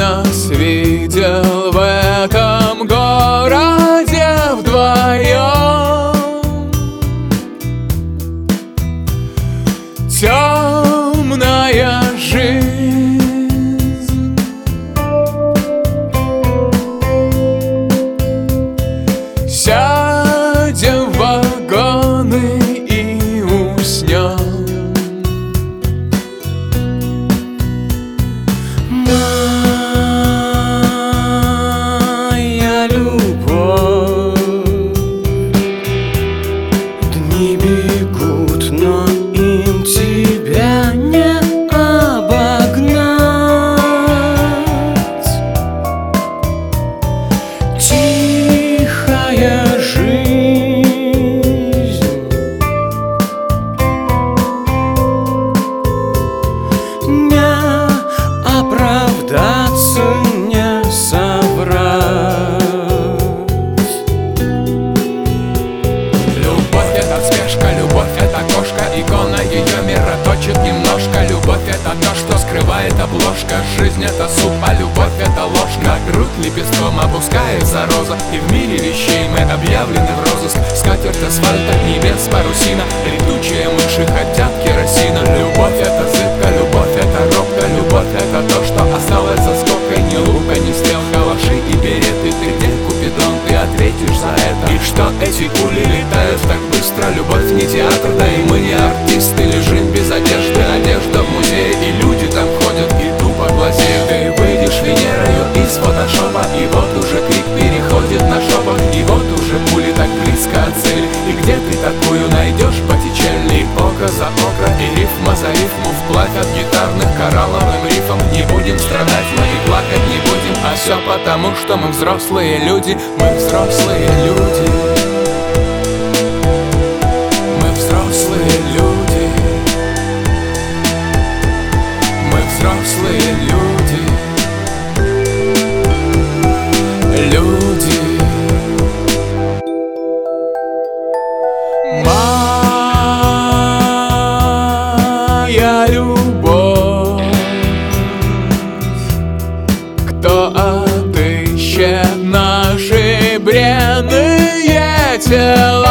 нас видел в этом городе вдвоем. Темная жизнь, сядем в вагоны и уснем. Моя любовь, дни бегут, но им тебя не обогнать. Тихая жизнь, не оправдаться, не соврать. Любовь — это спешка, любовь — это кошка, икона ее мира точит немножко. Любовь — это то, что скрывает обложка. Жизнь — это суп, а любовь — это ложка. На грудь лепестком опускается роза, и в мире вещей мы объявлены в розыск. Скатерть асфальта, небес, парусина, летучие мыши хотят керосина. Любовь — это зыбка, любовь — это робка. Любовь — это то, что осталось за скобкой. Ни лука, ни стрел, калаши и береты. Ты где, Купидон, ты ответишь за это? И что эти пули летают так быстро? Любовь не театр, да и мы не артисты. Лежим без одежды, одежда в музее, и люди там ходят и тупо глазеют. Ты выйдешь Венерою из фотошопа, и вот уже крик переходит на шепот. И вот уже пули так близко от цели. И где ты такую найдешь, Боттичелли? Око за око и рифма за рифму, вплавь от гитарных коралловым рифом. Не будем страдать, мы и плакать не будем, а все потому, что мы взрослые люди. Мы взрослые люди. Мы взрослые люди. Мы взрослые люди. Люди. Моя любовь, кто отыщет наши бренные тела?